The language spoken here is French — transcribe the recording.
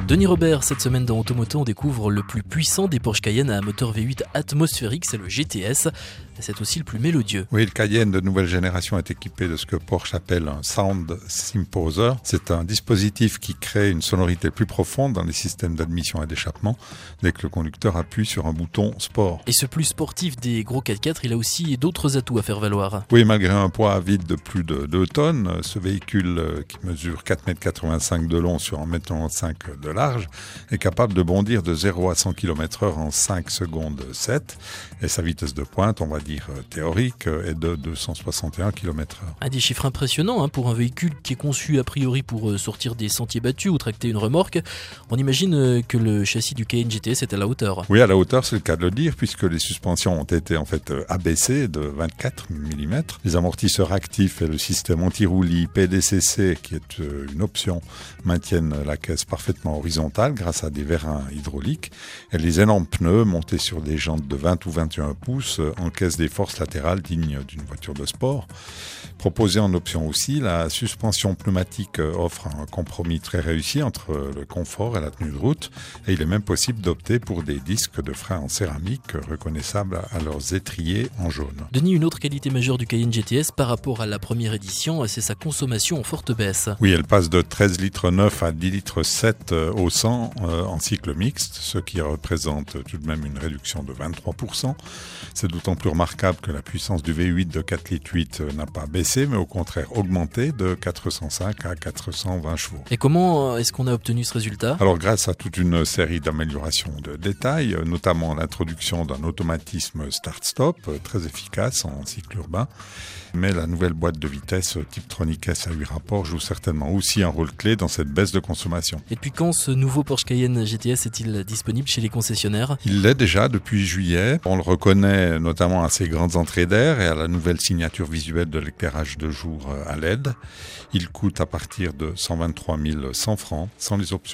Denis Robert, cette semaine dans Automoto, on découvre le plus puissant des Porsche Cayenne à moteur V8 atmosphérique, c'est le GTS. C'est aussi le plus mélodieux. Oui, le Cayenne de nouvelle génération est équipé de ce que Porsche appelle un Sound Symposer. C'est un dispositif qui crée une sonorité plus profonde dans les systèmes d'admission et d'échappement dès que le conducteur appuie sur un bouton sport. Et ce plus sportif des gros 4x4, il a aussi d'autres atouts à faire valoir. Oui, malgré un poids vide de plus de 2 tonnes, ce véhicule qui mesure 4,85 m de long sur 1,95 m de large est capable de bondir de 0 à 100 km/h en 5 secondes 7. Et sa vitesse de pointe, on va dire théorique, est de 261 km/h. Des chiffres impressionnants pour un véhicule qui est conçu a priori pour sortir des sentiers battus ou tracter une remorque. On imagine que le châssis du Cayenne GTS est à la hauteur. Oui, à la hauteur, c'est le cas de le dire, puisque les suspensions ont été en fait abaissées de 24 mm. Les amortisseurs actifs et le système anti-roulis PDCC, qui est une option, maintiennent la caisse parfaitement horizontale grâce à des vérins hydrauliques. Et les énormes pneus montés sur des jantes de 20 ou 21 pouces encaissent des forces latérales dignes d'une voiture de sport. Proposée en option aussi, la suspension pneumatique offre un compromis très réussi entre le confort et la tenue de route. Et il est même possible d'opter pour des disques de frein en céramique reconnaissables à leurs étriers en jaune. Denis, une autre qualité majeure du Cayenne GTS par rapport à la première édition, c'est sa consommation en forte baisse. Oui, elle passe de 13,9 litres à 10,7 litres au 100 en cycle mixte, ce qui représente tout de même une réduction de 23%. C'est d'autant plus remarquable que la puissance du V8 de 4,8 litres n'a pas baissé, mais au contraire augmenté de 405 à 420 chevaux. Et comment est-ce qu'on a obtenu ce résultat ? Alors grâce à toute une série d'améliorations de détails, notamment l'introduction d'un automatisme start-stop très efficace en cycle urbain, mais la nouvelle boîte de vitesse Tiptronic S à 8 rapports joue certainement aussi un rôle clé dans cette baisse de consommation. Et depuis quand ce nouveau Porsche Cayenne GTS est-il disponible chez les concessionnaires ? Il l'est déjà depuis juillet. On le reconnaît notamment à ses grandes entrées d'air et à la nouvelle signature visuelle de l'éclairage de jour à LED. Il coûte à partir de 123 100 francs sans les options.